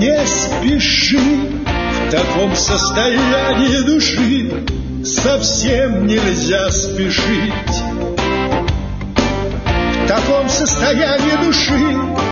Не спеши, в таком состоянии души совсем нельзя спешить. В таком состоянии души